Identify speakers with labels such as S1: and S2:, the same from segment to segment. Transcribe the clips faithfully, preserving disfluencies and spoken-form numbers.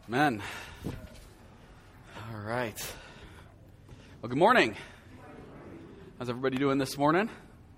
S1: Amen. All right. Well, good morning. How's everybody doing this morning?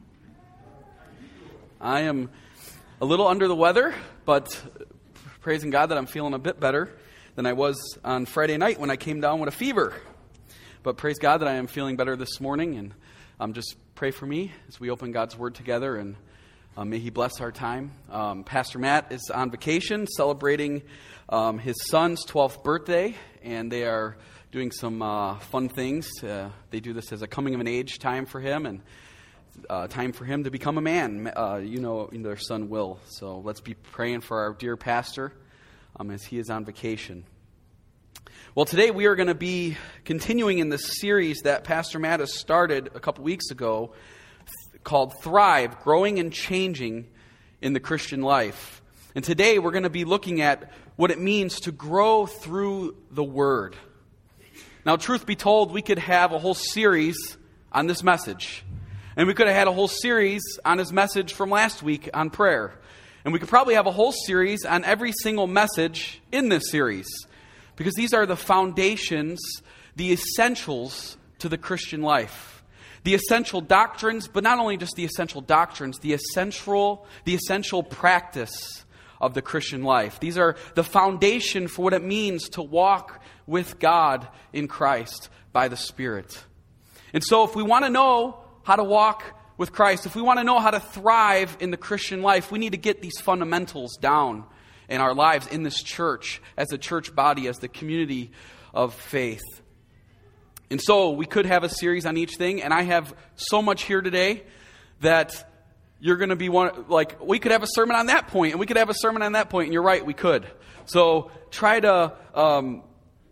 S1: I am a little under the weather, but praising God that I'm feeling a bit better than I was on Friday night when I came down with a fever. But praise God that I am feeling better this morning, and um, just pray for me as we open God's Word together, and um, may He bless our time. Um, Pastor Matt is on vacation celebrating um, his son's twelfth birthday, and they are doing some uh, fun things. Uh, they do this as a coming of an age time for him, and uh, time for him to become a man. Uh, you know, their son Will. So let's be praying for our dear pastor um, as he is on vacation. Well, today we are going to be continuing in this series that Pastor Matt has started a couple weeks ago called Thrive, Growing and Changing in the Christian Life. And today we're going to be looking at what it means to grow through the Word. Now, truth be told, we could have a whole series on this message. And we could have had a whole series on his message from last week on prayer. And we could probably have a whole series on every single message in this series. Because these are the foundations, the essentials to the Christian life. The essential doctrines, but not only just the essential doctrines, the essential, the essential practice of the Christian life. These are the foundation for what it means to walk with God in Christ by the Spirit. And so if we want to know how to walk with Christ, if we want to know how to thrive in the Christian life, we need to get these fundamentals down in our lives, in this church, as a church body, as the community of faith. And so we could have a series on each thing, and I have so much here today that you're going to be one, like, we could have a sermon on that point, and we could have a sermon on that point, and you're right, we could. So try to um,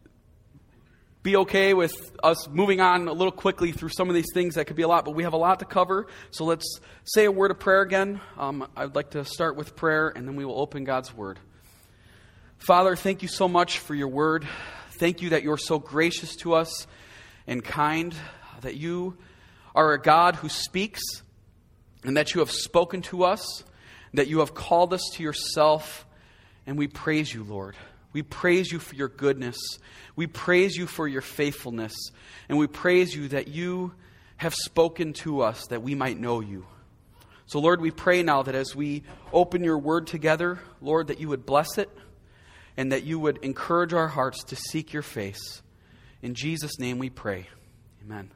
S1: be okay with us moving on a little quickly through some of these things. That could be a lot, but we have a lot to cover. So let's say a word of prayer again. Um, I'd like to start with prayer, and then we will open God's Word. Father, thank you so much for your Word. Thank you that you're so gracious to us and kind, that you are a God who speaks, and that you have spoken to us, that you have called us to yourself, and we praise you, Lord. We praise you for your goodness. We praise you for your faithfulness, and we praise you that you have spoken to us that we might know you. So, Lord, we pray now that as we open your word together, Lord, that you would bless it, and that you would encourage our hearts to seek your face. In Jesus' name we pray. Amen.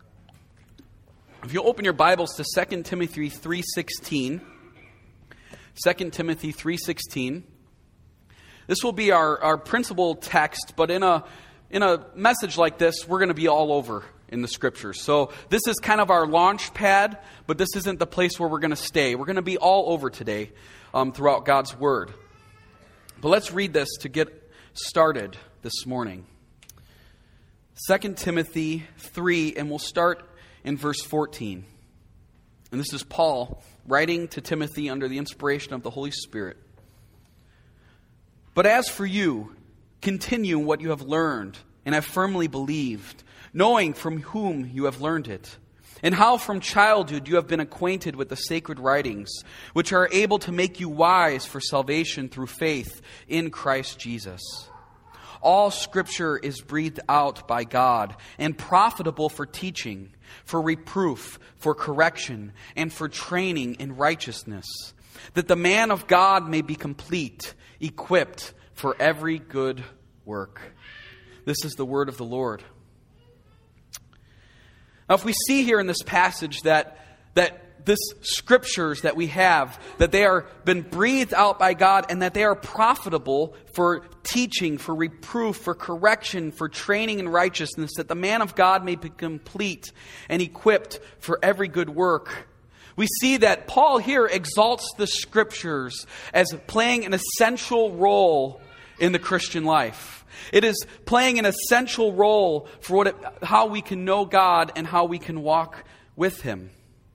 S1: If you'll open your Bibles to Second Timothy three sixteen. Second Timothy three sixteen. This will be our, our principal text, but in a in a message like this, we're going to be all over in the Scriptures. So this is kind of our launch pad, but this isn't the place where we're going to stay. We're going to be all over today um, throughout God's Word. But let's read this to get started this morning. Second Timothy three, and we'll start in verse fourteen. And this is Paul writing to Timothy under the inspiration of the Holy Spirit. But as for you, continue what you have learned and have firmly believed, knowing from whom you have learned it, and how from childhood you have been acquainted with the sacred writings, which are able to make you wise for salvation through faith in Christ Jesus. All Scripture is breathed out by God and profitable for teaching, for reproof, for correction, and for training in righteousness, that the man of God may be complete, equipped for every good work. This is the word of the Lord. Now, if we see here in this passage that that this scriptures that we have, that they are been breathed out by God and that they are profitable for teaching, for reproof, for correction, for training in righteousness, that the man of God may be complete and equipped for every good work. We see that Paul here exalts the Scriptures as playing an essential role in the Christian life. It is playing an essential role for what it, how we can know God and how we can walk with Him.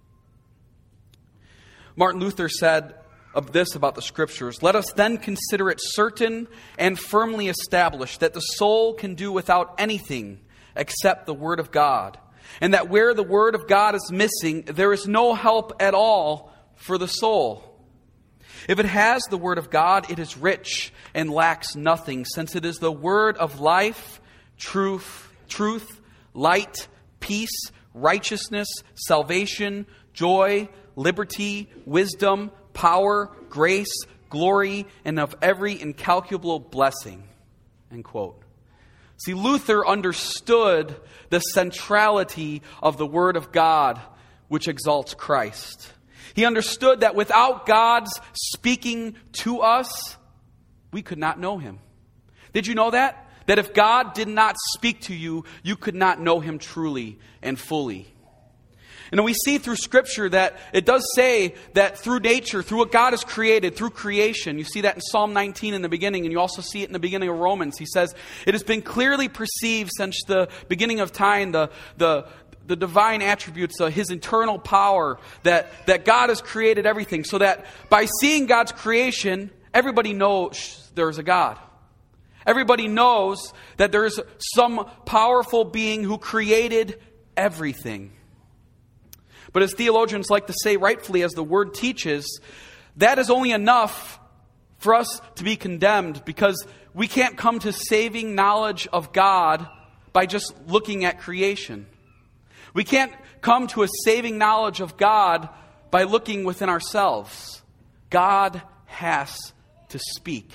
S1: Martin Luther said of this about the Scriptures, "Let us then consider it certain and firmly established that the soul can do without anything except the Word of God, and that where the Word of God is missing, there is no help at all for the soul. If it has the word of God, it is rich and lacks nothing, since it is the word of life, truth, truth, light, peace, righteousness, salvation, joy, liberty, wisdom, power, grace, glory, and of every incalculable blessing. End quote. See, Luther understood the centrality of the Word of God, which exalts Christ. He understood that without God's speaking to us, we could not know Him. Did you know that? That if God did not speak to you, you could not know Him truly and fully. And we see through Scripture that it does say that through nature, through what God has created, through creation, you see that in Psalm nineteen in the beginning, and you also see it in the beginning of Romans. He says, it has been clearly perceived since the beginning of time, the, the, the divine attributes, uh, His internal power, that, that God has created everything, so that by seeing God's creation, everybody knows there's a God. Everybody knows that there's some powerful being who created everything. But as theologians like to say rightfully, as the Word teaches, that is only enough for us to be condemned, because we can't come to saving knowledge of God by just looking at creation. We can't come to a saving knowledge of God by looking within ourselves. God has to speak.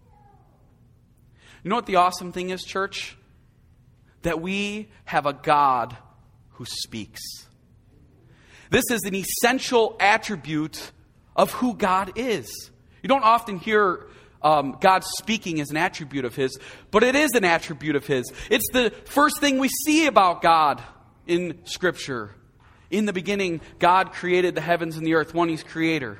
S1: You know what the awesome thing is, church? That we have a God who speaks. This is an essential attribute of who God is. You don't often hear um, God speaking as an attribute of His, but it is an attribute of His. It's the first thing we see about God in Scripture. In the beginning, God created the heavens and the earth. One, He's creator.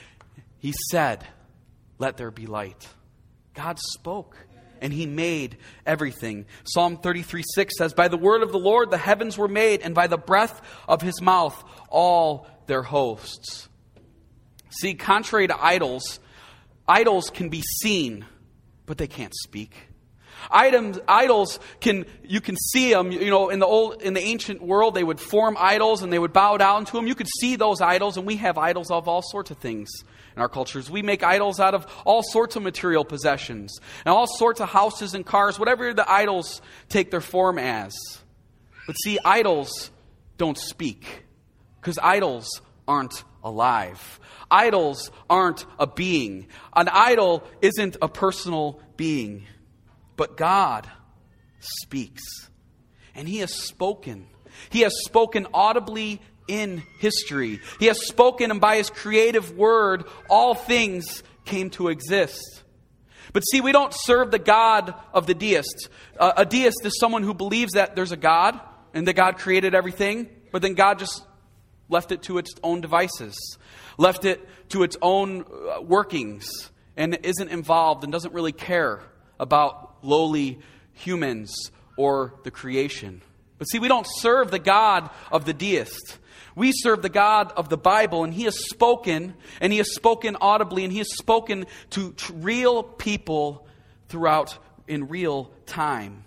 S1: He said, "Let there be light." God spoke, and He made everything. Psalm thirty-three six says, "By the word of the Lord the heavens were made, and by the breath of His mouth all their hosts." See, contrary to idols, idols can be seen, but they can't speak. Items, idols can, you can see them, you know, in the old, in the ancient world, they would form idols and they would bow down to them. You could see those idols, and we have idols of all sorts of things in our cultures. We make idols out of all sorts of material possessions and all sorts of houses and cars, whatever the idols take their form as. But see, idols don't speak, because idols aren't alive. Idols aren't a being. An idol isn't a personal being. But God speaks. And He has spoken. He has spoken audibly in history. He has spoken, and by His creative word, all things came to exist. But see, we don't serve the God of the deist. Uh, a deist is someone who believes that there's a God, and that God created everything, but then God just left it to its own devices, left it to its own workings, and isn't involved and doesn't really care about lowly humans or the creation. But see, we don't serve the God of the deist. We serve the God of the Bible, and He has spoken, and He has spoken audibly, and He has spoken to t- real people throughout in real time.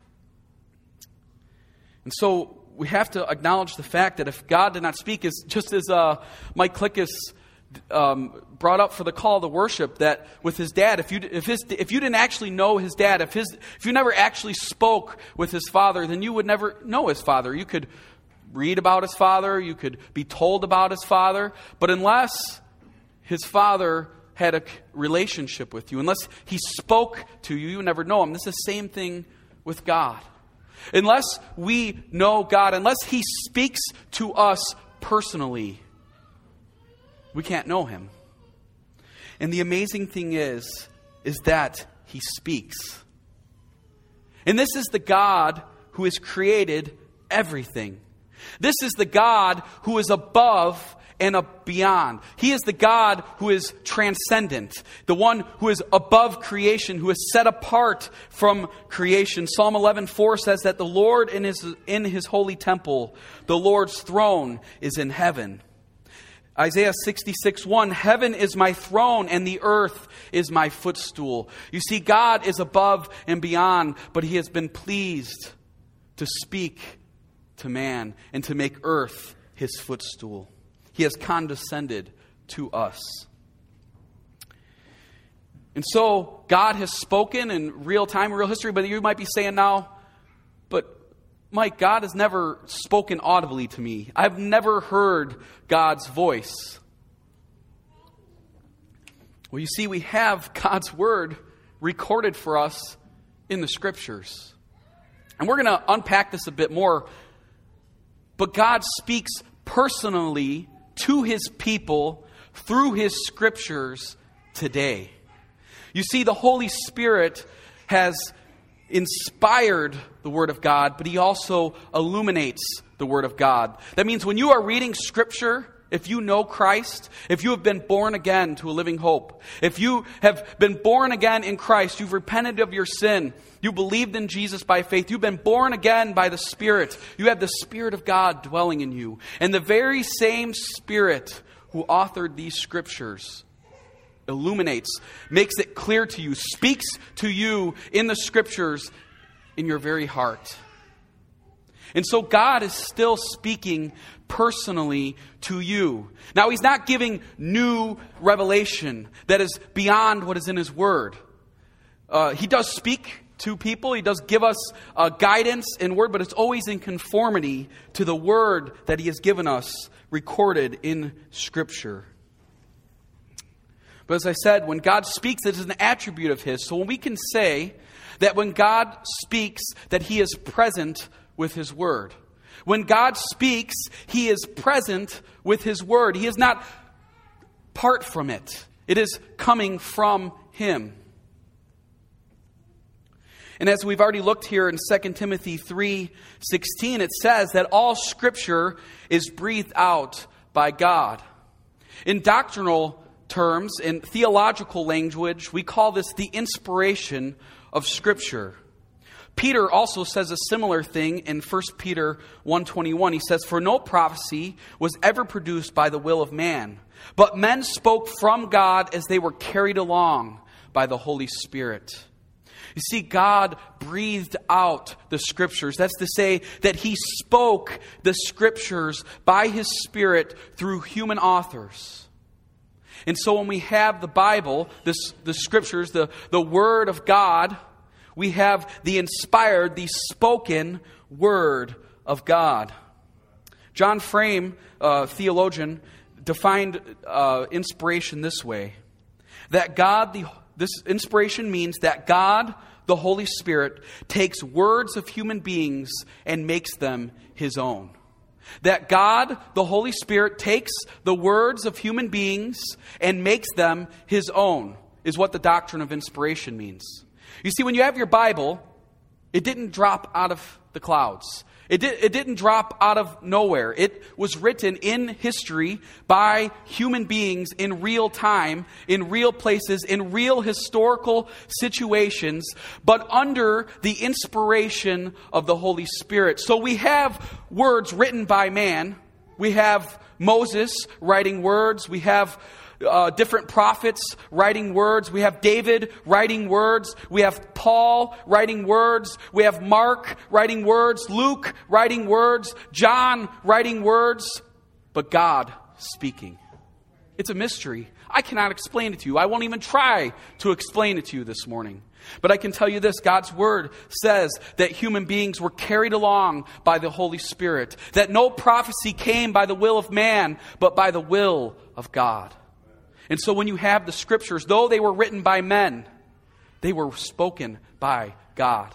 S1: And so we have to acknowledge the fact that if God did not speak, is just as uh, Mike Klickus um, brought up for the call to worship, that with his dad, if you if his if you didn't actually know his dad, if his if you never actually spoke with his father, then you would never know his father. You could read about his father, you could be told about his father, but unless his father had a relationship with you, unless he spoke to you, you would never know him. This is the same thing with God. Unless we know God, unless He speaks to us personally, we can't know Him. And the amazing thing is, is that He speaks. And this is the God who has created everything. This is the God who is above and beyond. He is the God who is transcendent, the one who is above creation, who is set apart from creation. Psalm eleven four says that the Lord in his, in his holy temple, the Lord's throne is in heaven. Isaiah sixty-six one, heaven is my throne and the earth is my footstool. You see, God is above and beyond, but He has been pleased to speak to man and to make earth His footstool. He has condescended to us. And so God has spoken in real time, real history, but you might be saying now, but Mike, God has never spoken audibly to me. I've never heard God's voice. Well, you see, we have God's word recorded for us in the Scriptures. And we're going to unpack this a bit more. But God speaks personally to His people through His Scriptures today. You see, the Holy Spirit has inspired the Word of God, but He also illuminates the Word of God. That means when you are reading Scripture, if you know Christ, if you have been born again to a living hope, if you have been born again in Christ, you've repented of your sin, you believed in Jesus by faith, you've been born again by the Spirit, you have the Spirit of God dwelling in you. And the very same Spirit who authored these Scriptures illuminates, makes it clear to you, speaks to you in the Scriptures in your very heart. And so God is still speaking personally to you. Now, He's not giving new revelation that is beyond what is in His Word. Uh, he does speak to people. He does give us uh, guidance in Word, but it's always in conformity to the Word that He has given us recorded in Scripture. But as I said, when God speaks, it is an attribute of His. So when we can say that when God speaks, that He is present with His Word. When God speaks, He is present with His Word. He is not part from it. It is coming from Him. And as we've already looked here in Second Timothy three sixteen, it says that all Scripture is breathed out by God. In doctrinal terms, in theological language, we call this the inspiration of Scripture. Peter also says a similar thing in First Peter one twenty-one. He says, "For no prophecy was ever produced by the will of man, but men spoke from God as they were carried along by the Holy Spirit." You see, God breathed out the Scriptures. That's to say that He spoke the Scriptures by His Spirit through human authors. And so when we have the Bible, this, the Scriptures, the, the Word of God, we have the inspired, the spoken Word of God. John Frame, uh, theologian, defined uh, inspiration this way. That God, the, this inspiration means that God, the Holy Spirit, takes words of human beings and makes them His own. That God, the Holy Spirit, takes the words of human beings and makes them His own, is what the doctrine of inspiration means. You see, when you have your Bible, it didn't drop out of the clouds. It, did, it didn't drop out of nowhere. It was written in history by human beings in real time, in real places, in real historical situations, but under the inspiration of the Holy Spirit. So we have words written by man. We have Moses writing words. We have Uh, different prophets writing words. We have David writing words. We have Paul writing words. We have Mark writing words. Luke writing words. John writing words. But God speaking. It's a mystery. I cannot explain it to you. I won't even try to explain it to you this morning. But I can tell you this, God's Word says that human beings were carried along by the Holy Spirit. That no prophecy came by the will of man, but by the will of God. And so when you have the Scriptures, though they were written by men, they were spoken by God.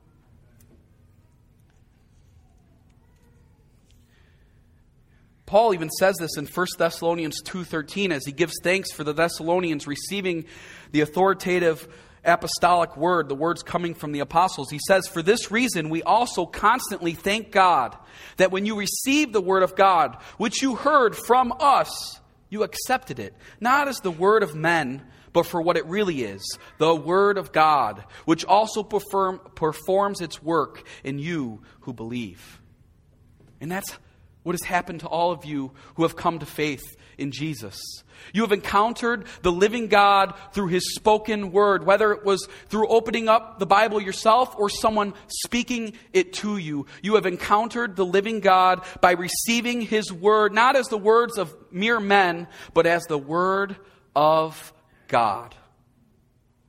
S1: Paul even says this in First Thessalonians two thirteen as he gives thanks for the Thessalonians receiving the authoritative apostolic word, the words coming from the apostles. He says, "For this reason we also constantly thank God that when you received the word of God, which you heard from us, you accepted it, not as the word of men, but for what it really is, the Word of God, which also perform, performs its work in you who believe." And that's what has happened to all of you who have come to faith in Jesus. You have encountered the living God through His spoken word, whether it was through opening up the Bible yourself or someone speaking it to you. You have encountered the living God by receiving His word, not as the words of mere men, but as the word of God.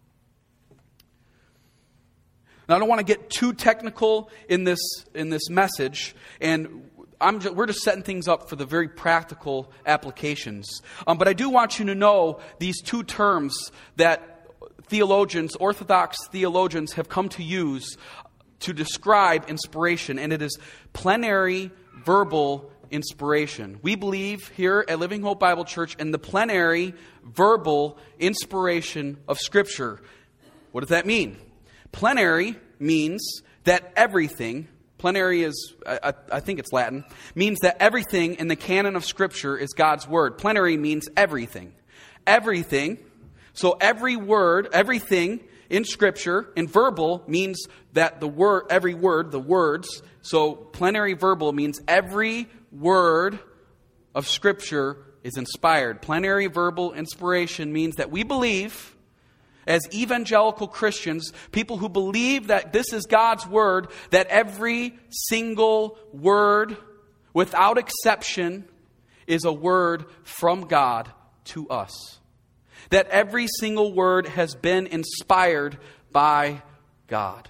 S1: Now, I don't want to get too technical in this in this message, and I'm just, we're just setting things up for the very practical applications. Um, but I do want you to know these two terms that theologians, Orthodox theologians, have come to use to describe inspiration, and it is plenary verbal inspiration. We believe here at Living Hope Bible Church in the plenary verbal inspiration of Scripture. What does that mean? Plenary means that everything, plenary is, I, I think it's Latin, means that everything in the canon of Scripture is God's Word. Plenary means everything. Everything. So every word, everything in Scripture, in verbal, means that the word, every word, the words, so plenary verbal means every word of Scripture is inspired. Plenary verbal inspiration means that we believe, as evangelical Christians, people who believe that this is God's Word, that every single word, without exception, is a word from God to us. That every single word has been inspired by God.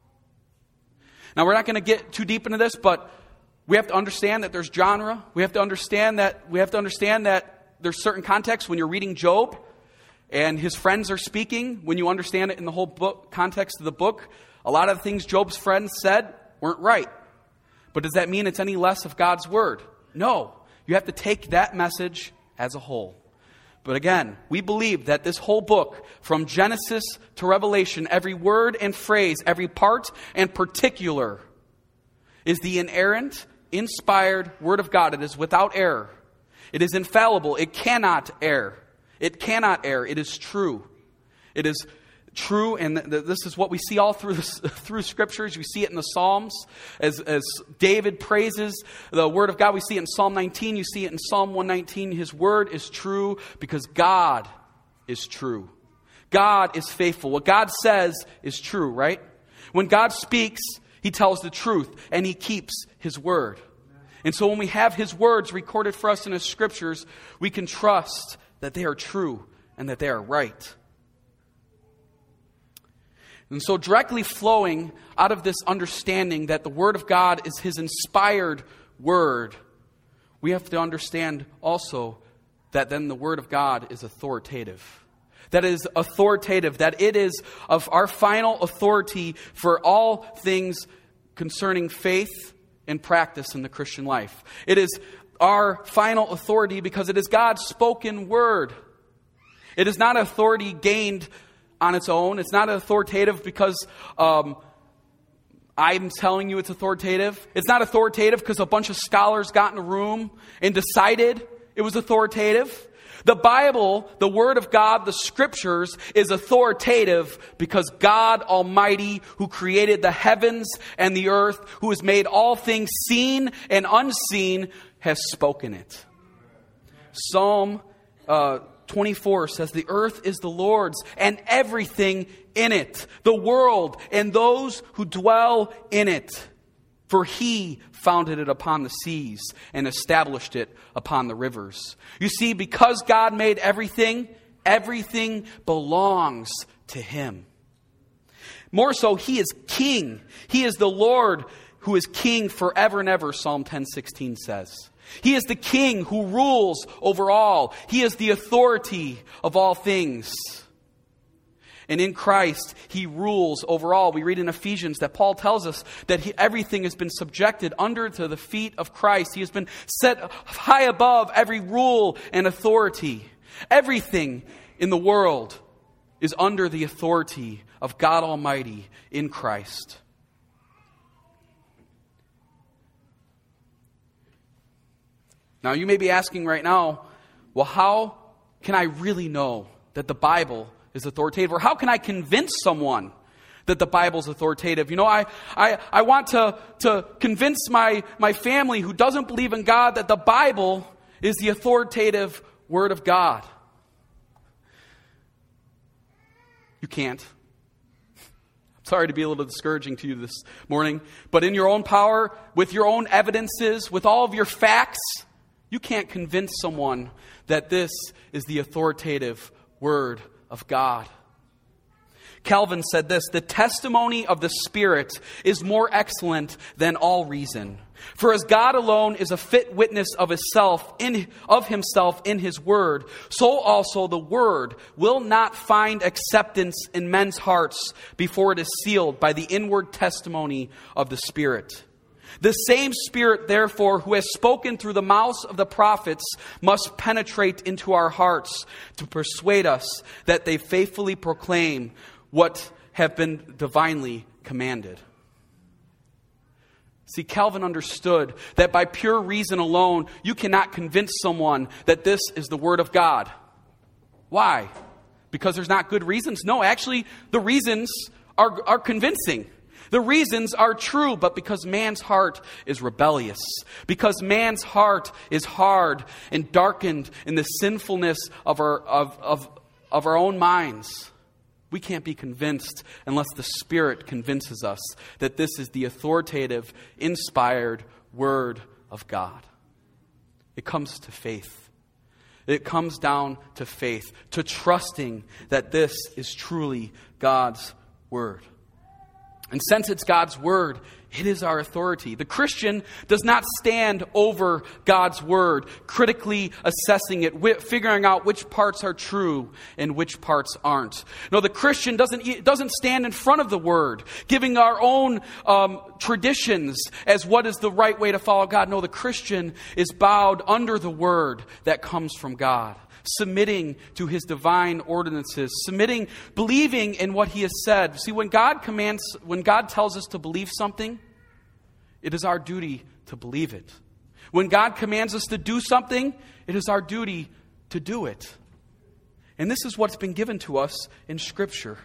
S1: Now, we're not going to get too deep into this, but we have to understand that there's genre. We have to understand that we have to understand that there's certain context when you're reading Job and his friends are speaking. When you understand it in the whole book context of the book, a lot of the things Job's friends said weren't right. But does that mean it's any less of God's Word? No. You have to take that message as a whole. But again, we believe that this whole book, from Genesis to Revelation, every word and phrase, every part and particular, is the inerrant, inspired Word of God. It is without error. It is infallible. It cannot err. It cannot err. It is true. It is true, and th- this is what we see all through this, through Scriptures. We see it in the Psalms. As, as David praises the Word of God, we see it in Psalm nineteen. You see it in Psalm one nineteen. His Word is true because God is true. God is faithful. What God says is true, right? When God speaks, He tells the truth, and He keeps His Word. And so when we have His words recorded for us in His Scriptures, we can trust that they are true and that they are right. And so directly flowing out of this understanding that the Word of God is His inspired Word, we have to understand also that then the Word of God is authoritative. That is authoritative, that it is of our final authority for all things concerning faith and practice in the Christian life. It is our final authority because it is God's spoken word. It is not authority gained on its own. It's not authoritative because um, I'm telling you it's authoritative. It's not authoritative because a bunch of scholars got in a room and decided it was authoritative. The Bible, the Word of God, the Scriptures, is authoritative because God Almighty, who created the heavens and the earth, who has made all things seen and unseen, has spoken it. Psalm uh, twenty-four says, "The earth is the Lord's and everything in it, the world and those who dwell in it. For He founded it upon the seas and established it upon the rivers." You see, because God made everything, everything belongs to Him. More so, He is King. He is the Lord who is King forever and ever, Psalm ten sixteen says. He is the King who rules over all. He is the authority of all things. And in Christ, He rules over all. We read in Ephesians that Paul tells us that he, everything has been subjected under to the feet of Christ. He has been set high above every rule and authority. Everything in the world is under the authority of God Almighty in Christ. Now, you may be asking right now, well, how can I really know that the Bible is authoritative? Or how can I convince someone that the Bible is authoritative? You know, I, I, I want to, to convince my, my family who doesn't believe in God that the Bible is the authoritative Word of God. You can't. I'm sorry to be a little discouraging to you this morning, but in your own power, with your own evidences, with all of your facts, you can't convince someone that this is the authoritative Word of God. Calvin said this, "The testimony of the Spirit is more excellent than all reason. For as God alone is a fit witness of himself in of himself in his word, so also the word will not find acceptance in men's hearts before it is sealed by the inward testimony of the Spirit. The same Spirit, therefore, who has spoken through the mouths of the prophets must penetrate into our hearts to persuade us that they faithfully proclaim what have been divinely commanded." See, Calvin understood that by pure reason alone, you cannot convince someone that this is the Word of God. Why? Because there's not good reasons? No, actually, the reasons are, are convincing. The reasons are true, but because man's heart is rebellious, because man's heart is hard and darkened in the sinfulness of our, of, of, of our own minds, we can't be convinced unless the Spirit convinces us that this is the authoritative, inspired Word of God. It comes to faith. It comes down to faith, to trusting that this is truly God's Word. And since it's God's Word, it is our authority. The Christian does not stand over God's Word, critically assessing it, figuring out which parts are true and which parts aren't. No, the Christian doesn't, doesn't stand in front of the Word, giving our own um, traditions as what is the right way to follow God. No, the Christian is bowed under the Word that comes from God, submitting to His divine ordinances, submitting, believing in what He has said. See, when God commands, when God tells us to believe something, it is our duty to believe it. When God commands us to do something, it is our duty to do it. And this is what's been given to us in Scripture.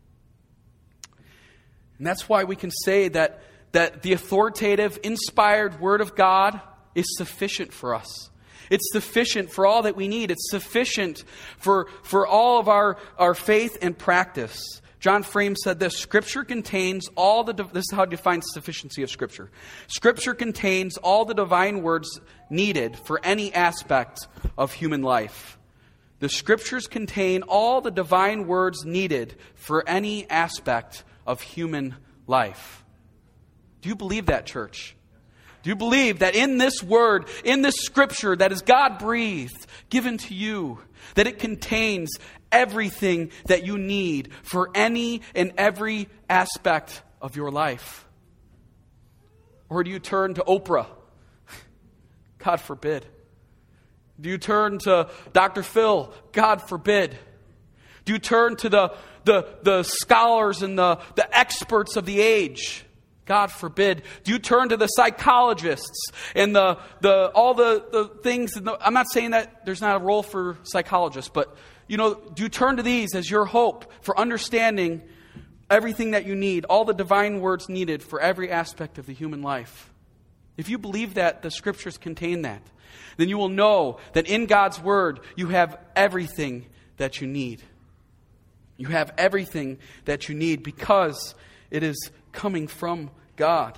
S1: And that's why we can say that, that the authoritative, inspired Word of God is sufficient for us. It's sufficient for all that we need. It's sufficient for, for all of our, our faith and practice. John Frame said this, Scripture contains all the, this is how he defines sufficiency of Scripture. Scripture contains all the divine words needed for any aspect of human life. The Scriptures contain all the divine words needed for any aspect of human life. Do you believe that, church? Do you believe that in this Word, in this Scripture that is God-breathed, given to you, that it contains everything that you need for any and every aspect of your life? Or do you turn to Oprah? God forbid. Do you turn to Doctor Phil? God forbid. Do you turn to the, the, the scholars and the, the experts of the age? God forbid. Do you turn to the psychologists and the, the all the, the things? The, I'm not saying that there's not a role for psychologists, but you know, do you turn to these as your hope for understanding everything that you need, all the divine words needed for every aspect of the human life? If you believe that the Scriptures contain that, then you will know that in God's Word you have everything that you need. You have everything that you need because it is coming from God.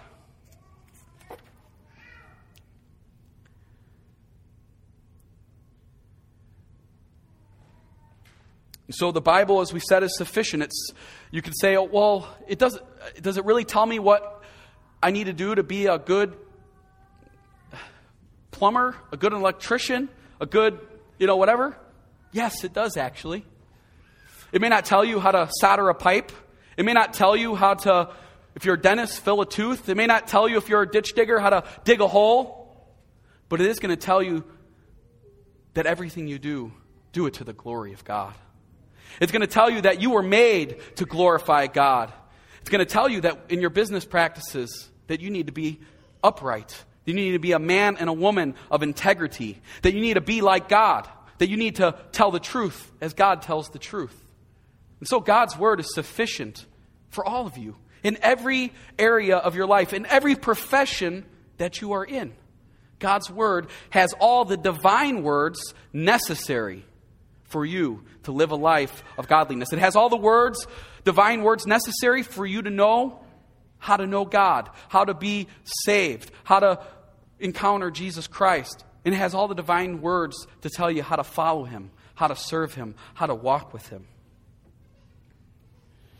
S1: So the Bible, as we said, is sufficient. It's, you could say, oh, well, it doesn't, does it really tell me what I need to do to be a good plumber, a good electrician, a good, you know, whatever? Yes, it does actually. It may not tell you how to solder a pipe. It may not tell you how to, if you're a dentist, fill a tooth. It may not tell you if you're a ditch digger how to dig a hole. But it is going to tell you that everything you do, do it to the glory of God. It's going to tell you that you were made to glorify God. It's going to tell you that in your business practices that you need to be upright. You need to be a man and a woman of integrity. That you need to be like God. That you need to tell the truth as God tells the truth. And so God's Word is sufficient for all of you. In every area of your life, in every profession that you are in. God's Word has all the divine words necessary for you to live a life of godliness. It has all the words, divine words necessary for you to know how to know God, how to be saved, how to encounter Jesus Christ. And it has all the divine words to tell you how to follow Him, how to serve Him, how to walk with Him.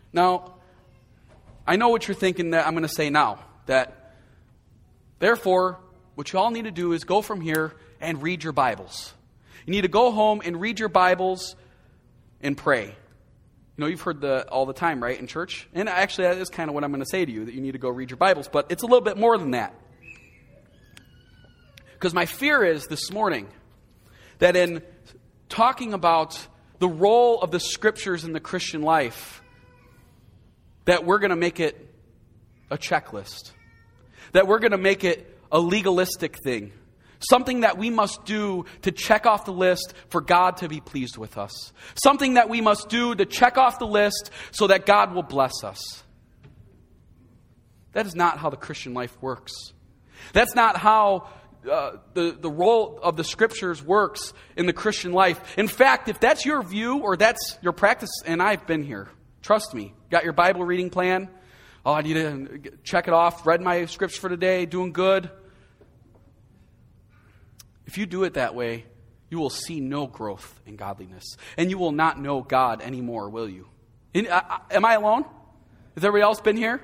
S1: Now, I know what you're thinking that I'm going to say now. That, therefore, what you all need to do is go from here and read your Bibles. You need to go home and read your Bibles and pray. You know, you've heard the all the time, right, in church? And actually, that is kind of what I'm going to say to you, that you need to go read your Bibles. But it's a little bit more than that. Because my fear is this morning that in talking about the role of the Scriptures in the Christian life, that we're going to make it a checklist. That we're going to make it a legalistic thing. Something that we must do to check off the list for God to be pleased with us. Something that we must do to check off the list so that God will bless us. That is not how the Christian life works. That's not how uh, the, the role of the Scriptures works in the Christian life. In fact, if that's your view or that's your practice, and I've been here, trust me, got your Bible reading plan? Oh, I need to check it off, read my scripture for today, doing good. If you do it that way, you will see no growth in godliness. And you will not know God anymore, will you? In, uh, am I alone? Has everybody else been here?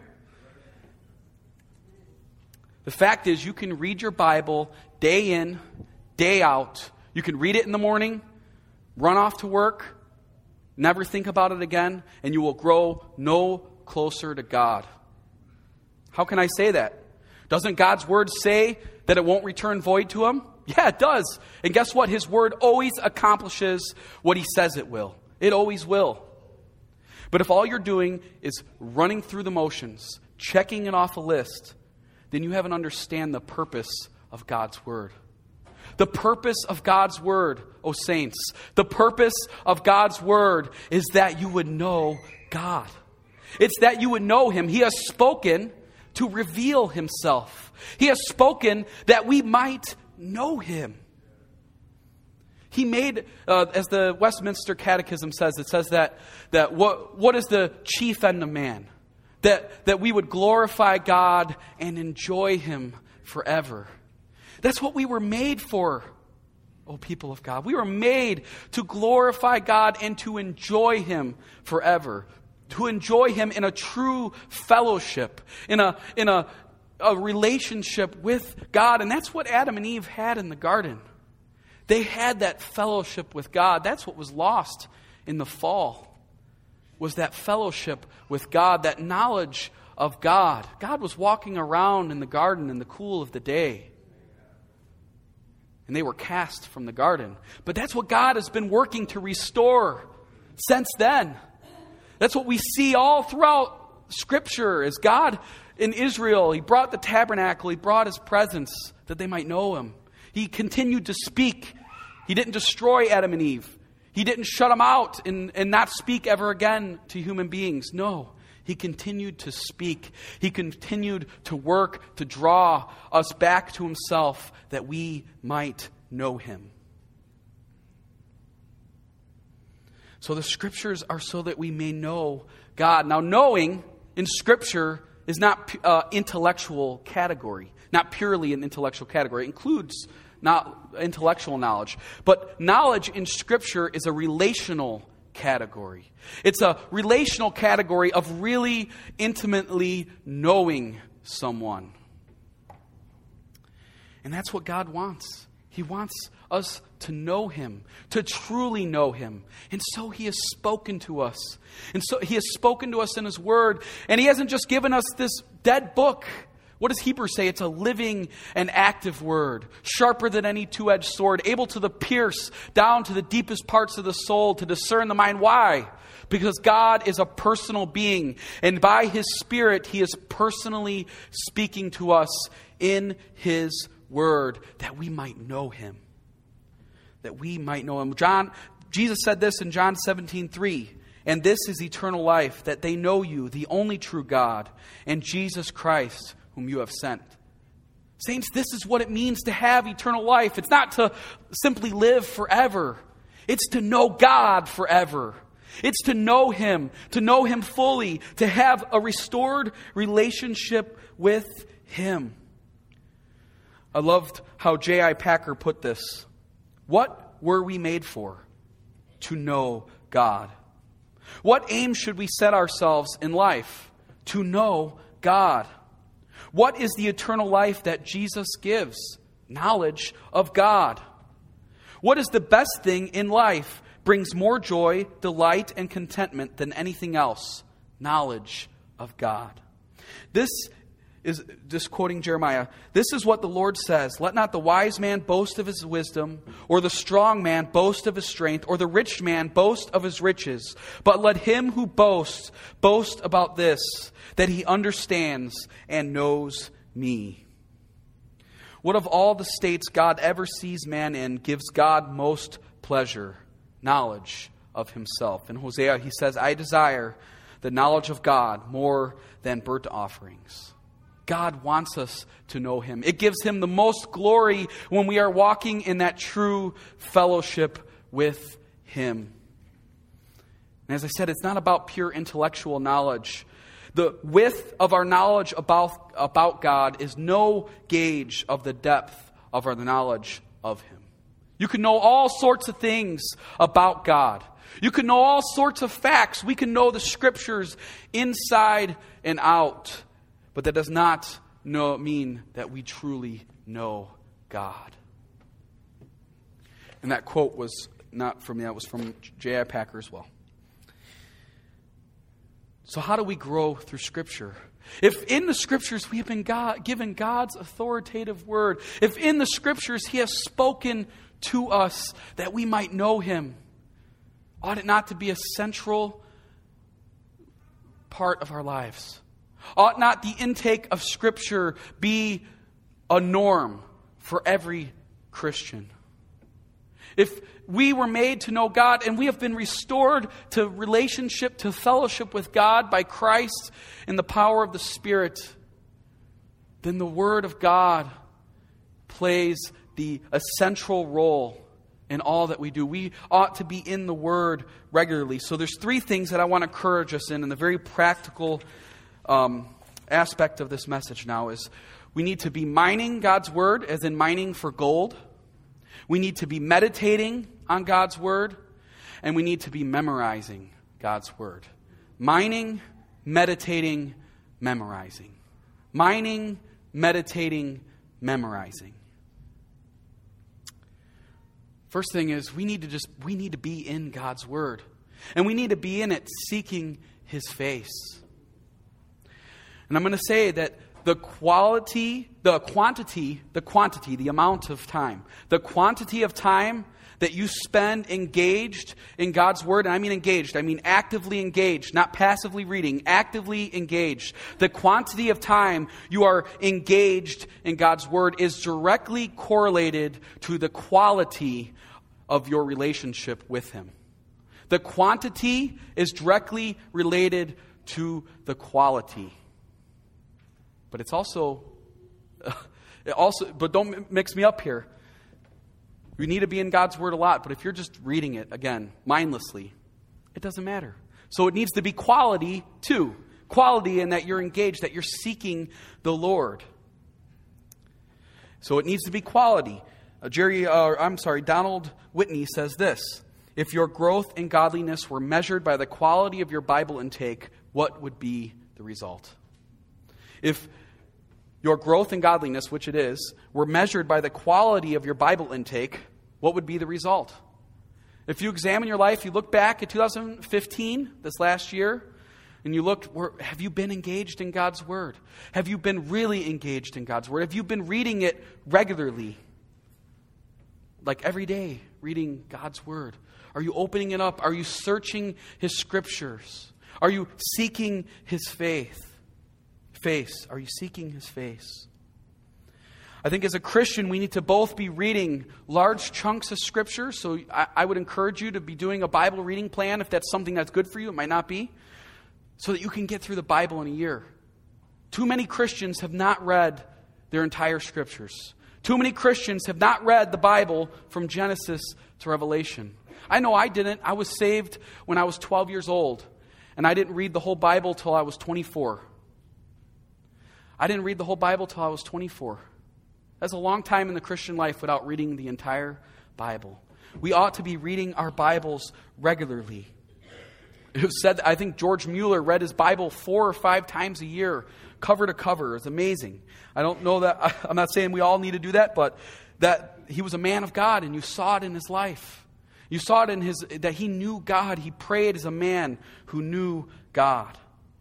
S1: The fact is, you can read your Bible day in, day out. You can read it in the morning, run off to work, never think about it again, and you will grow no closer to God. How can I say that? Doesn't God's Word say that it won't return void to Him? Yeah, it does. And guess what? His Word always accomplishes what He says it will. It always will. But if all you're doing is running through the motions, checking it off a list, then you haven't understand the purpose of God's Word. The purpose of God's Word, oh saints, the purpose of God's Word is that you would know God. It's that you would know Him. He has spoken to reveal Himself. He has spoken that we might know Him. He made, uh, as the Westminster Catechism says, it says that, that what, what is the chief end of man? That, that we would glorify God and enjoy Him forever. That's what we were made for, oh people of God. We were made to glorify God and to enjoy Him forever. To enjoy Him in a true fellowship, in a, in a, a relationship with God. And that's what Adam and Eve had in the garden. They had that fellowship with God. That's what was lost in the fall. Was that fellowship with God, that knowledge of God. God was walking around in the garden in the cool of the day. And they were cast from the garden. But that's what God has been working to restore since then. That's what we see all throughout Scripture. As God in Israel, He brought the tabernacle, He brought His presence that they might know Him. He continued to speak. He didn't destroy Adam and Eve. He didn't shut them out and, and not speak ever again to human beings. No, He continued to speak. He continued to work to draw us back to Himself that we might know Him. So the Scriptures are so that we may know God. Now, knowing in Scripture is not uh, intellectual category, not purely an intellectual category. It includes not intellectual knowledge. But knowledge in Scripture is a relational category. It's a relational category of really intimately knowing someone. And that's what God wants. He wants us to know Him, to truly know Him. And so He has spoken to us. And so He has spoken to us in His Word. And He hasn't just given us this dead book. What does Hebrews say? It's a living and active word, sharper than any two-edged sword, able to the pierce down to the deepest parts of the soul, to discern the mind. Why? Because God is a personal being, and by His Spirit, He is personally speaking to us in His Word, that we might know Him. That we might know Him. John, Jesus said this in John seventeen three. And this is eternal life, that they know you, the only true God, and Jesus Christ, whom you have sent. Saints, this is what it means to have eternal life. It's not to simply live forever. It's to know God forever. It's to know Him, to know Him fully, to have a restored relationship with Him. I loved how J I Packer put this. What were we made for? To know God. What aim should we set ourselves in life? To know God. What is the eternal life that Jesus gives? Knowledge of God. What is the best thing in life? Brings more joy, delight, and contentment than anything else? Knowledge of God. This is, just quoting Jeremiah, this is what the Lord says. Let not the wise man boast of his wisdom, or the strong man boast of his strength, or the rich man boast of his riches. But let him who boasts, boast about this, that he understands and knows me. What of all the states God ever sees man in gives God most pleasure? Knowledge of himself. In Hosea, he says, I desire the knowledge of God more than burnt offerings. God wants us to know him. It gives him the most glory when we are walking in that true fellowship with him. And as I said, it's not about pure intellectual knowledge. The width of our knowledge about, about God is no gauge of the depth of our knowledge of him. You can know all sorts of things about God. You can know all sorts of facts. We can know the scriptures inside and out. But that does not know, mean that we truly know God. And that quote was not from me. That was from J I. Packer as well. So how do we grow through Scripture? If in the Scriptures we have been God, given God's authoritative word, if in the Scriptures he has spoken to us that we might know him, ought it not to be a central part of our lives? Ought not the intake of Scripture be a norm for every Christian? If we were made to know God and we have been restored to relationship, to fellowship with God by Christ in the power of the Spirit, then the Word of God plays the essential role in all that we do. We ought to be in the Word regularly. So there's three things that I want to encourage us in, in the very practical um, aspect of this message now is we need to be mining God's Word, as in mining for gold. We need to be meditating on God's Word, and we need to be memorizing God's Word. Mining, meditating, memorizing. Mining, meditating, memorizing. First thing is we need to just we need to be in God's Word. And we need to be in it seeking his face. And I'm going to say that the quality, the quantity, the quantity, the amount of time, the quantity of time that you spend engaged in God's Word, and I mean engaged, I mean actively engaged, not passively reading, actively engaged. The quantity of time you are engaged in God's Word is directly correlated to the quality of your relationship with Him. The quantity is directly related to the quality. But it's also, uh, it also, but don't mix me up here. We need to be in God's Word a lot, but if you're just reading it, again, mindlessly, it doesn't matter. So it needs to be quality too. Quality in that you're engaged, that you're seeking the Lord. So it needs to be quality. Uh, Jerry, uh, I'm sorry, Donald Whitney says this: if your growth in godliness were measured by the quality of your Bible intake, what would be the result? If your growth in godliness, which it is, were measured by the quality of your Bible intake, what would be the result? If you examine your life, you look back at two thousand fifteen, this last year, and you looked, where, have you been engaged in God's Word? Have you been really engaged in God's Word? Have you been reading it regularly? Like every day, reading God's Word. Are you opening it up? Are you searching His Scriptures? Are you seeking His faith? Face. Are you seeking His face? I think as a Christian, we need to both be reading large chunks of Scripture. So I, I would encourage you to be doing a Bible reading plan if that's something that's good for you. It might not be. So that you can get through the Bible in a year. Too many Christians have not read their entire Scriptures. Too many Christians have not read the Bible from Genesis to Revelation. I know I didn't. I was saved when I was twelve years old. And I didn't read the whole Bible till I was twenty-four. I didn't read the whole Bible till I was twenty-four. That's a long time in the Christian life without reading the entire Bible. We ought to be reading our Bibles regularly. It was said, I think George Mueller read his Bible four or five times a year, cover to cover. It's amazing. I don't know that, I'm not saying we all need to do that, but that he was a man of God, and you saw it in his life. You saw it in his, that he knew God. He prayed as a man who knew God.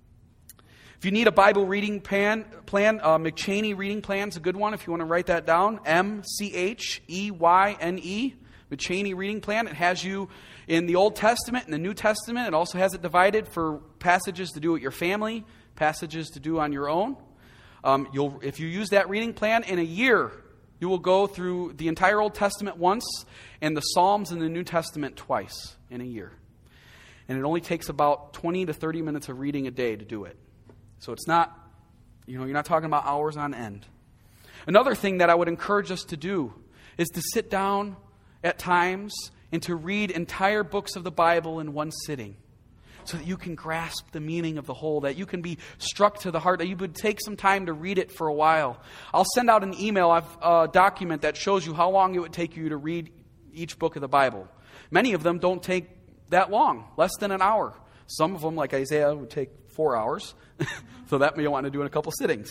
S1: If you need a Bible reading plan, plan uh, McChaney reading plan is a good one if you want to write that down. M C H E Y N E, McChaney reading plan. It has you in the Old Testament and the New Testament. It also has it divided for passages to do with your family, passages to do on your own. Um, you'll, if you use that reading plan in a year, you will go through the entire Old Testament once and the Psalms and the New Testament twice in a year. And it only takes about twenty to thirty minutes of reading a day to do it. So it's not, you know, you're not talking about hours on end. Another thing that I would encourage us to do is to sit down at times and to read entire books of the Bible in one sitting, so that you can grasp the meaning of the whole, that you can be struck to the heart, that you would take some time to read it for a while. I'll send out an email, I've a document that shows you how long it would take you to read each book of the Bible. Many of them don't take that long, less than an hour. Some of them, like Isaiah, would take four hours. So that may want to do in a couple sittings.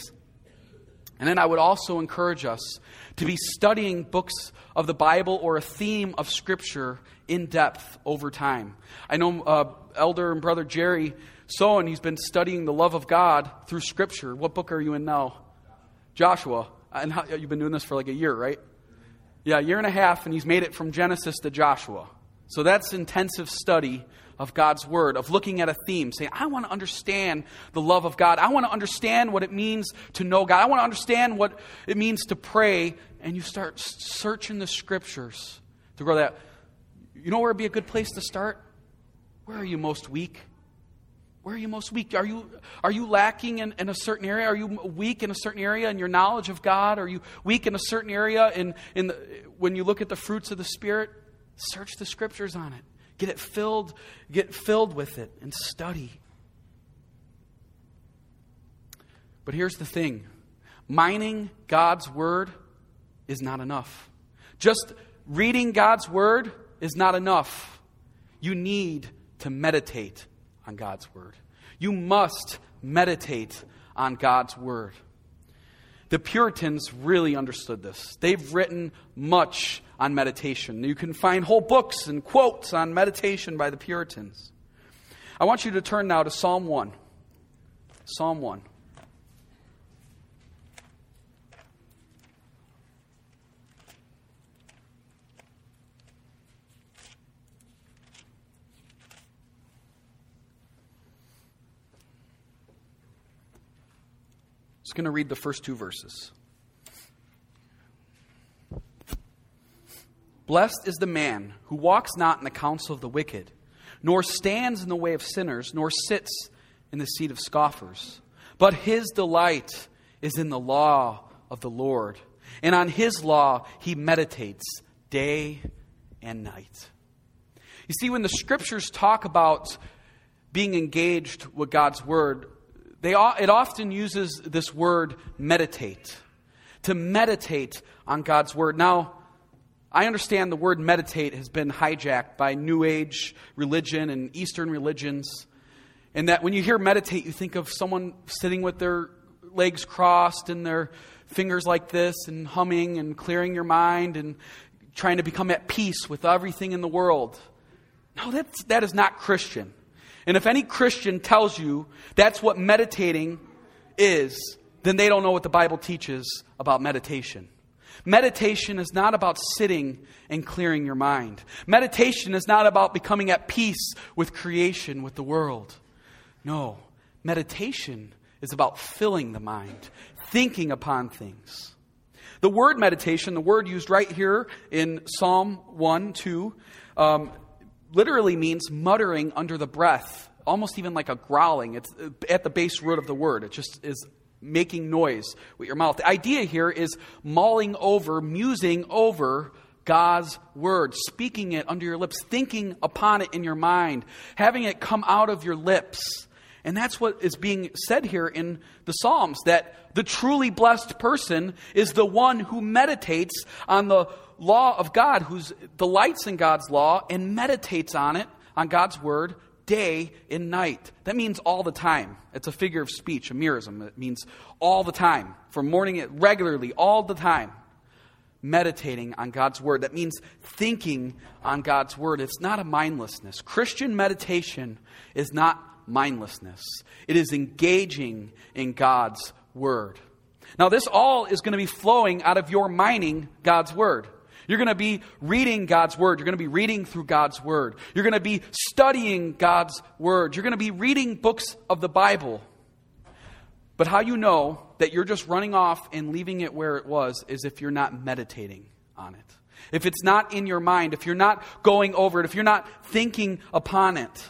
S1: And then I would also encourage us to be studying books of the Bible or a theme of Scripture in depth over time. I know uh, Elder and Brother Jerry Sowen, he's been studying the love of God through Scripture. What book are you in now? Joshua. And how, you've been doing this for like a year, right? Yeah, a year and a half, and he's made it from Genesis to Joshua. So that's intensive study of God's Word, of looking at a theme, saying, I want to understand the love of God. I want to understand what it means to know God. I want to understand what it means to pray. And you start searching the Scriptures to grow that. You know where would be a good place to start? Where are you most weak? Where are you most weak? Are you are you lacking in, in a certain area? Are you weak in a certain area in your knowledge of God? Are you weak in a certain area in, in the, when you look at the fruits of the Spirit? Search the Scriptures on it. Get it filled, get filled with it and study. But here's the thing. Mining God's Word is not enough. Just reading God's Word is not enough. You need to meditate on God's Word. You must meditate on God's Word. The Puritans really understood this. They've written much on meditation. You can find whole books and quotes on meditation by the Puritans. I want you to turn now to Psalm one. Psalm one. I'm just going to read the first two verses. Blessed is the man who walks not in the counsel of the wicked, nor stands in the way of sinners, nor sits in the seat of scoffers. But his delight is in the law of the Lord, and on his law he meditates day and night. You see, when the Scriptures talk about being engaged with God's Word, They, it often uses this word meditate, to meditate on God's Word. Now, I understand the word meditate has been hijacked by New Age religion and Eastern religions, and that when you hear meditate, you think of someone sitting with their legs crossed and their fingers like this and humming and clearing your mind and trying to become at peace with everything in the world. No, that's, that is not Christian. And if any Christian tells you that's what meditating is, then they don't know what the Bible teaches about meditation. Meditation is not about sitting and clearing your mind. Meditation is not about becoming at peace with creation, with the world. No, meditation is about filling the mind, thinking upon things. The word meditation, the word used right here in Psalm one, two, um, literally means muttering under the breath, almost even like a growling. It's at the base root of the word. It just is making noise with your mouth. The idea here is mulling over, musing over God's Word, speaking it under your lips, thinking upon it in your mind, having it come out of your lips. And that's what is being said here in the Psalms, that the truly blessed person is the one who meditates on the law of God, who delights in God's law and meditates on it, on God's Word, day and night. That means all the time. It's a figure of speech, a merism. It means all the time. From morning, regularly, all the time. Meditating on God's Word. That means thinking on God's Word. It's not a mindlessness. Christian meditation is not mindlessness. It is engaging in God's Word. Now, this all is going to be flowing out of your mining God's Word. You're going to be reading God's Word. You're going to be reading through God's Word. You're going to be studying God's Word. You're going to be reading books of the Bible. But how you know that you're just running off and leaving it where it was is if you're not meditating on it. If it's not in your mind, if you're not going over it, if you're not thinking upon it,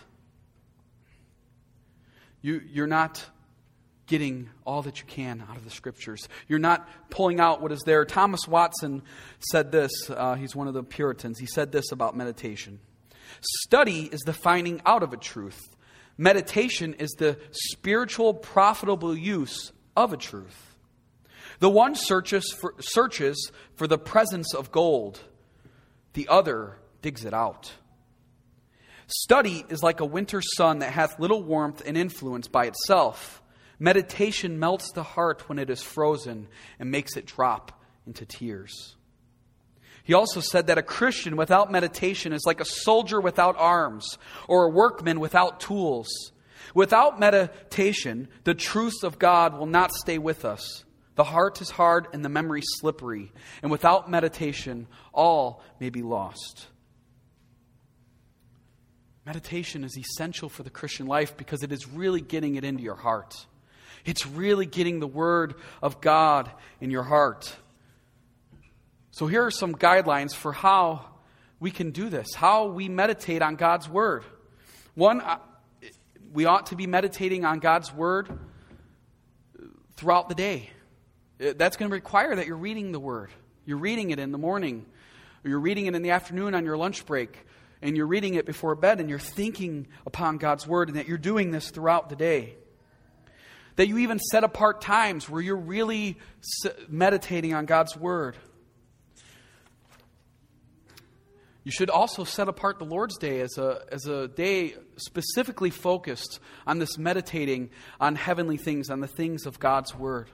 S1: you, you're not getting all that you can out of the Scriptures. You're not pulling out what is there. Thomas Watson said this. Uh, he's one of the Puritans. He said this about meditation. Study is the finding out of a truth. Meditation is the spiritual profitable use of a truth. The one searches for, searches for the presence of gold. The other digs it out. Study is like a winter sun that hath little warmth and influence by itself. Meditation melts the heart when it is frozen and makes it drop into tears. He also said that a Christian without meditation is like a soldier without arms or a workman without tools. Without meditation, the truths of God will not stay with us. The heart is hard and the memory slippery. And without meditation, all may be lost. Meditation is essential for the Christian life because it is really getting it into your heart. It's really getting the Word of God in your heart. So here are some guidelines for how we can do this, how we meditate on God's Word. One, we ought to be meditating on God's Word throughout the day. That's going to require that you're reading the Word. You're reading it in the morning, or you're reading it in the afternoon on your lunch break, and you're reading it before bed, and you're thinking upon God's Word, and that you're doing this throughout the day. That you even set apart times where you're really meditating on God's Word. You should also set apart the Lord's Day as a, as a day specifically focused on this meditating on heavenly things, on the things of God's Word.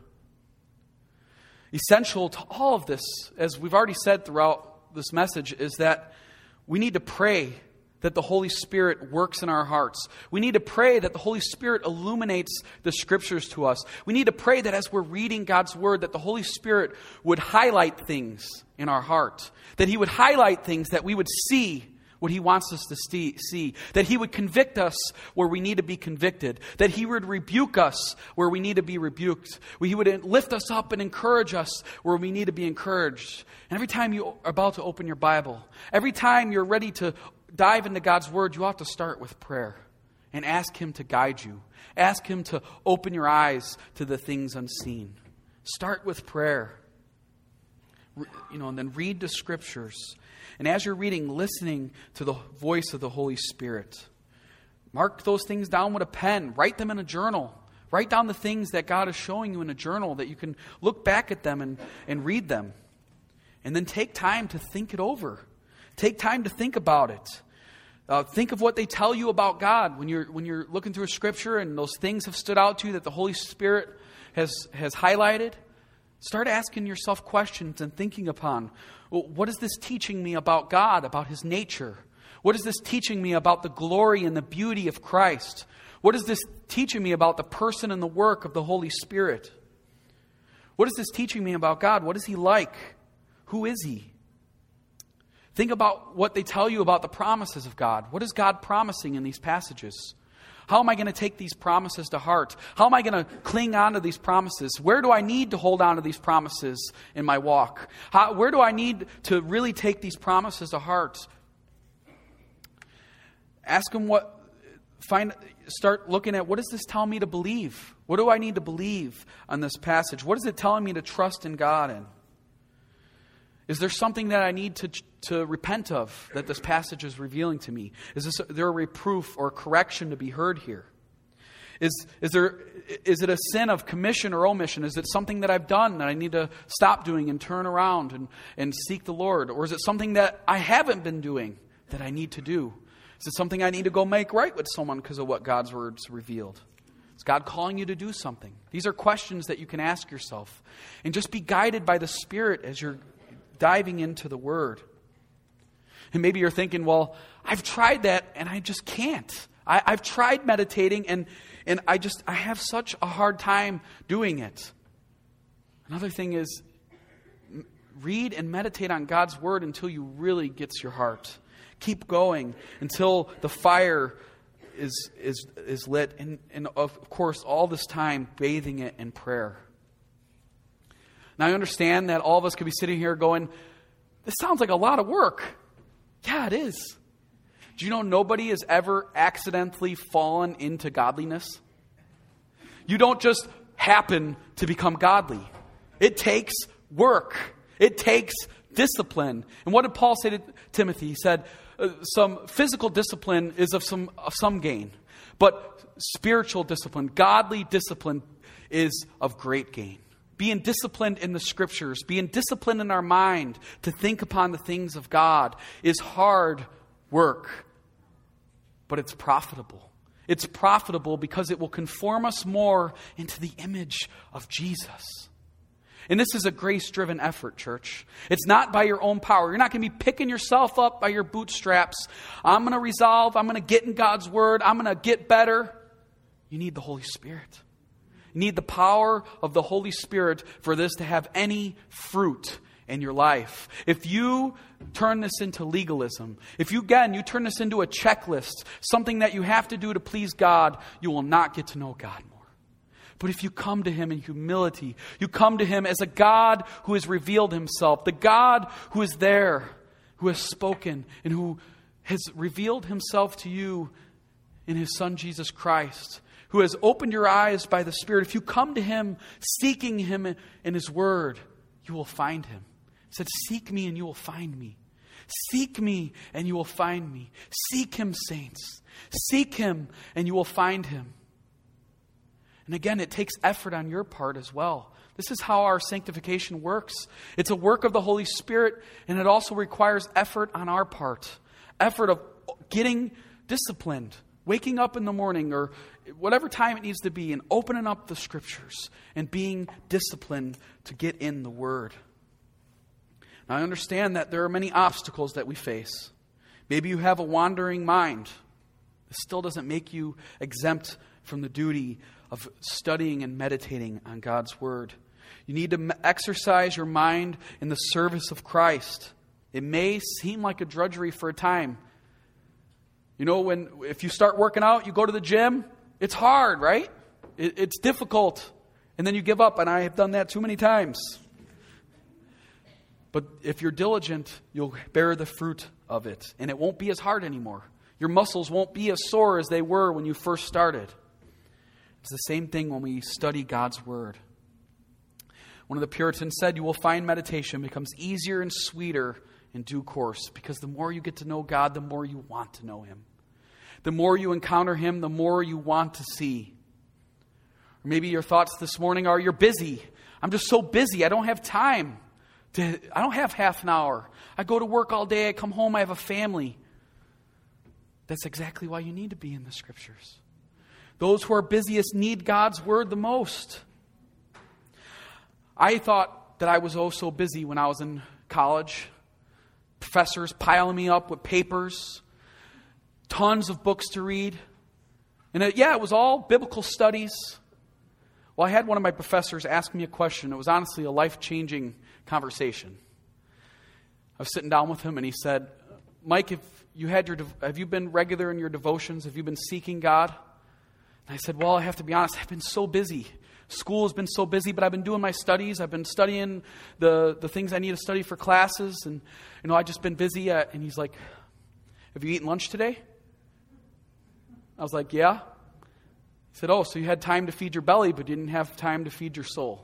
S1: Essential to all of this, as we've already said throughout this message, is that we need to pray that the Holy Spirit works in our hearts. We need to pray that the Holy Spirit illuminates the Scriptures to us. We need to pray that as we're reading God's Word, that the Holy Spirit would highlight things in our heart. That He would highlight things, that we would see what He wants us to see. That He would convict us where we need to be convicted. That He would rebuke us where we need to be rebuked. He would lift us up and encourage us where we need to be encouraged. And every time you're about to open your Bible, every time you're ready to dive into God's Word, you have to start with prayer and ask Him to guide you. Ask Him to open your eyes to the things unseen. Start with prayer. You know, and then read the Scriptures. And as you're reading, listening to the voice of the Holy Spirit. Mark those things down with a pen. Write them in a journal. Write down the things that God is showing you in a journal that you can look back at them and, and read them. And then take time to think it over. Take time to think about it. Uh, think of what they tell you about God when you're when you're looking through a Scripture and those things have stood out to you that the Holy Spirit has has highlighted. Start asking yourself questions and thinking upon, well, what is this teaching me about God, about His nature? What is this teaching me about the glory and the beauty of Christ? What is this teaching me about the person and the work of the Holy Spirit? What is this teaching me about God? What is He like? Who is He? Think about what they tell you about the promises of God. What is God promising in these passages? How am I going to take these promises to heart? How am I going to cling on to these promises? Where do I need to hold on to these promises in my walk? How, where do I need to really take these promises to heart? Ask Him what, find, start looking at, what does this tell me to believe? What do I need to believe on this passage? What is it telling me to trust in God in? Is there something that I need to to repent of that this passage is revealing to me? Is this, there a reproof or correction to be heard here? Is is there is it a sin of commission or omission? Is it something that I've done that I need to stop doing and turn around and, and seek the Lord? Or is it something that I haven't been doing that I need to do? Is it something I need to go make right with someone because of what God's word's revealed? Is God calling you to do something? These are questions that you can ask yourself. And just be guided by the Spirit as you're diving into the Word. And maybe you're thinking, well, I've tried that and I just can't. I, I've tried meditating and, and I just, I have such a hard time doing it. Another thing is, read and meditate on God's Word until you really gets your heart. Keep going until the fire is is is lit. And, and of course, all this time, bathing it in prayer. Now, I understand that all of us could be sitting here going, this sounds like a lot of work. Yeah, it is. Do you know nobody has ever accidentally fallen into godliness? You don't just happen to become godly. It takes work. It takes discipline. And what did Paul say to Timothy? He said, uh, some physical discipline is of some of some gain, but spiritual discipline, godly discipline is of great gain. Being disciplined in the Scriptures, being disciplined in our mind to think upon the things of God is hard work, but it's profitable. It's profitable because it will conform us more into the image of Jesus. And this is a grace-driven effort, church. It's not by your own power. You're not going to be picking yourself up by your bootstraps. I'm going to resolve. I'm going to get in God's Word. I'm going to get better. You need the Holy Spirit. You need the power of the Holy Spirit for this to have any fruit in your life. If you turn this into legalism, if you, again, you turn this into a checklist, something that you have to do to please God, you will not get to know God more. But if you come to Him in humility, you come to Him as a God who has revealed Himself, the God who is there, who has spoken, and who has revealed Himself to you in His Son Jesus Christ, who has opened your eyes by the Spirit. If you come to Him seeking Him in His Word, you will find Him. He said, seek me and you will find me. Seek me and you will find me. Seek Him, saints. Seek Him and you will find Him. And again, it takes effort on your part as well. This is how our sanctification works. It's a work of the Holy Spirit, and it also requires effort on our part. Effort of getting disciplined, waking up in the morning or whatever time it needs to be, and opening up the Scriptures and being disciplined to get in the Word. Now, I understand that there are many obstacles that we face. Maybe you have a wandering mind. This still doesn't make you exempt from the duty of studying and meditating on God's Word. You need to exercise your mind in the service of Christ. It may seem like a drudgery for a time. You know, when if you start working out, you go to the gym, it's hard, right? It, it's difficult. And then you give up, and I have done that too many times. But if you're diligent, you'll bear the fruit of it, and it won't be as hard anymore. Your muscles won't be as sore as they were when you first started. It's the same thing when we study God's Word. One of the Puritans said, you will find meditation becomes easier and sweeter in due course, because the more you get to know God, the more you want to know Him. The more you encounter Him, the more you want to see. Or maybe your thoughts this morning are, you're busy. I'm just so busy. I don't have time. To, I don't have half an hour. I go to work all day. I come home. I have a family. That's exactly why you need to be in the Scriptures. Those who are busiest need God's Word the most. I thought that I was oh so busy when I was in college. Professors piling me up with papers, tons of books to read. And it, yeah, it was all biblical studies. Well, I had one of my professors ask me a question. It was honestly a life-changing conversation. I was sitting down with him and he said, Mike, if you had your, have you been regular in your devotions? Have you been seeking God? And I said, well, I have to be honest, I've been so busy. School has been so busy, but I've been doing my studies. I've been studying the, the things I need to study for classes. And, you know, I've just been busy. At, and he's like, have you eaten lunch today? I was like, yeah. He said, oh, so you had time to feed your belly, but you didn't have time to feed your soul.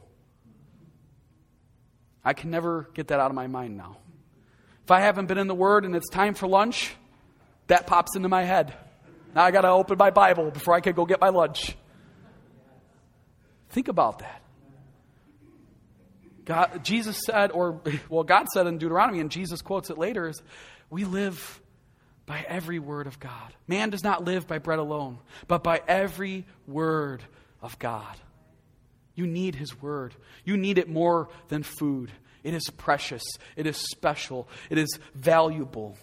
S1: I can never get that out of my mind now. If I haven't been in the Word and it's time for lunch, that pops into my head. Now I got to open my Bible before I can go get my lunch. Think about that. God, Jesus said, or well, God said in Deuteronomy, and Jesus quotes it later, is we live by every word of God. Man does not live by bread alone, but by every word of God. You need His word. You need it more than food. It is precious. It is special. It is valuable.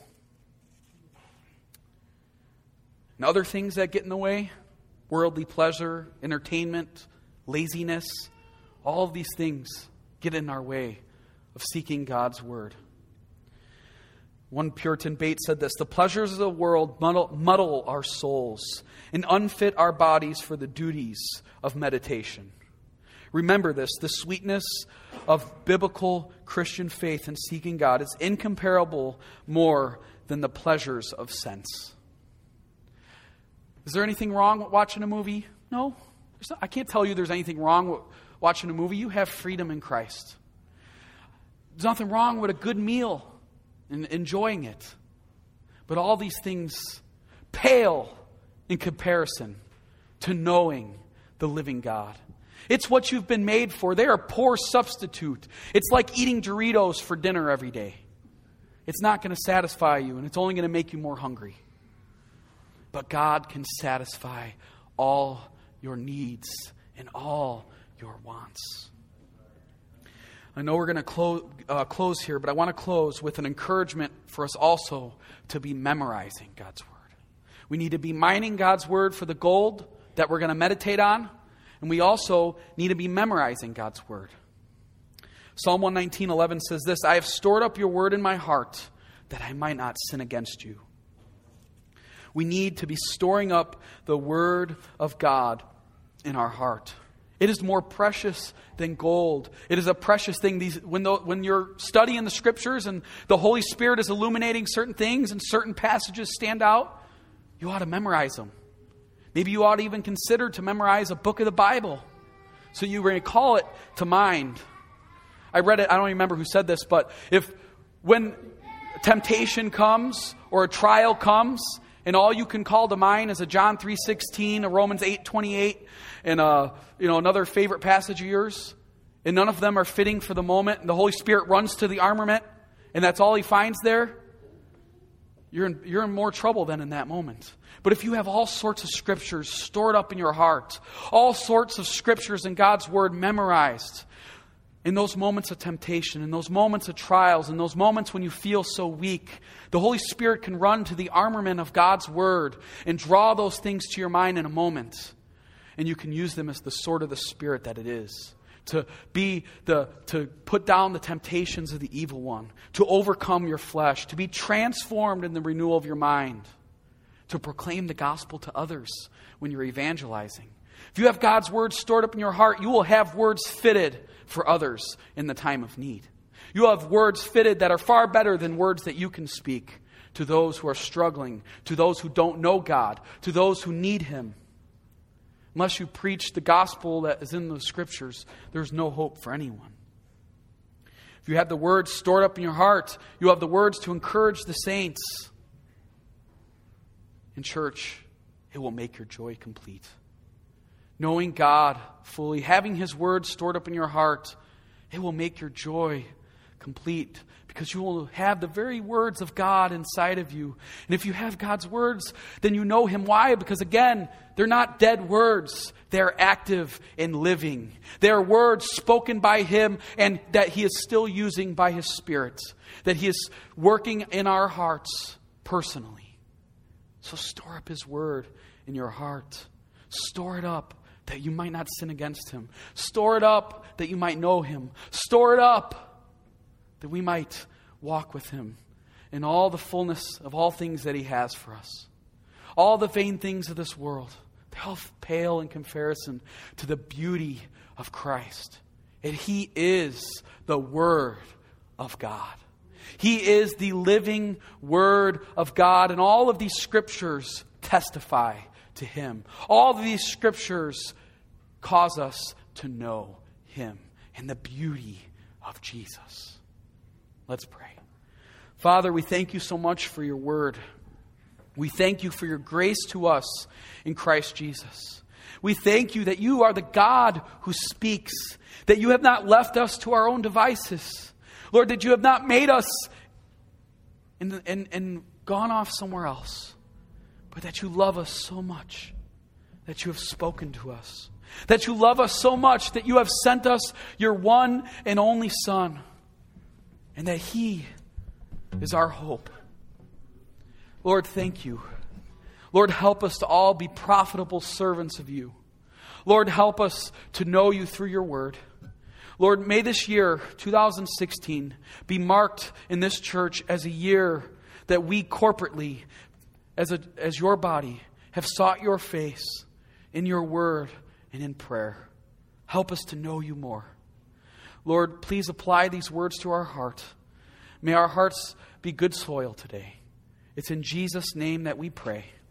S1: And other things that get in the way, worldly pleasure, entertainment, laziness, all of these things get in our way of seeking God's word. One Puritan Bates said this: the pleasures of the world muddle, muddle our souls and unfit our bodies for the duties of meditation. Remember this, the sweetness of biblical Christian faith in seeking God is incomparable more than the pleasures of sense. Is there anything wrong with watching a movie? No. There's not, I can't tell you there's anything wrong with watching a movie. You have freedom in Christ. There's nothing wrong with a good meal and enjoying it. But all these things pale in comparison to knowing the living God. It's what you've been made for. They are a poor substitute. It's like eating Doritos for dinner every day. It's not going to satisfy you, and it's only going to make you more hungry. But God can satisfy all your needs and all your wants. I know we're going to close, uh, close here, but I want to close with an encouragement for us also to be memorizing God's word. We need to be mining God's word for the gold that we're going to meditate on. And we also need to be memorizing God's word. Psalm one nineteen eleven says this: I have stored up your word in my heart that I might not sin against you. We need to be storing up the word of God in our heart. It is more precious than gold. It is a precious thing. These, when, the, when you're studying the scriptures and the Holy Spirit is illuminating certain things and certain passages stand out, you ought to memorize them. Maybe you ought to even consider to memorize a book of the Bible so you recall it to mind. I read it, I don't remember who said this, but if when temptation comes or a trial comes and all you can call to mind is a John three sixteen, a Romans eight twenty-eight, and a, you know, another favorite passage of yours, and none of them are fitting for the moment, and the Holy Spirit runs to the armament, and that's all He finds there, you're in, you're in more trouble than in that moment. But if you have all sorts of scriptures stored up in your heart, all sorts of scriptures in God's word memorized, in those moments of temptation, in those moments of trials, in those moments when you feel so weak, the Holy Spirit can run to the armament of God's word and draw those things to your mind in a moment. And you can use them as the sword of the Spirit that it is. To be the to put down the temptations of the evil one, to overcome your flesh, to be transformed in the renewal of your mind, to proclaim the gospel to others when you're evangelizing. If you have God's word stored up in your heart, you will have words fitted for others in the time of need. You have words fitted that are far better than words that you can speak to those who are struggling, to those who don't know God, to those who need Him. Unless you preach the gospel that is in the scriptures, there's no hope for anyone. If you have the words stored up in your heart, you have the words to encourage the saints. In church, it will make your joy complete. Knowing God fully, having His word stored up in your heart, it will make your joy complete because you will have the very words of God inside of you. And if you have God's words, then you know Him. Why? Because again, they're not dead words. They're active and living. They're words spoken by Him and that He is still using by His Spirit. That He is working in our hearts personally. So store up His word in your heart. Store it up that you might not sin against Him. Store it up that you might know Him. Store it up that we might walk with Him in all the fullness of all things that He has for us. All the vain things of this world, they all pale in comparison to the beauty of Christ. And He is the Word of God. He is the living Word of God. And all of these scriptures testify to Him. All of these scriptures cause us to know Him and the beauty of Jesus. Let's pray. Father, we thank You so much for Your word. We thank You for Your grace to us in Christ Jesus. We thank You that You are the God who speaks, that You have not left us to our own devices. Lord, that You have not made us in, the, in, in gone off somewhere else, but that you love us so much that you have spoken to us. That you love us so much that you have sent us your one and only Son. And that He is our hope. Lord, thank you. Lord, help us to all be profitable servants of you. Lord, help us to know you through your word. Lord, may this year, two thousand sixteen, be marked in this church as a year that we corporately, as a, as your body, have sought your face in your word and in prayer. Help us to know you more. Lord, please apply these words to our heart. May our hearts be good soil today. It's in Jesus' name that we pray.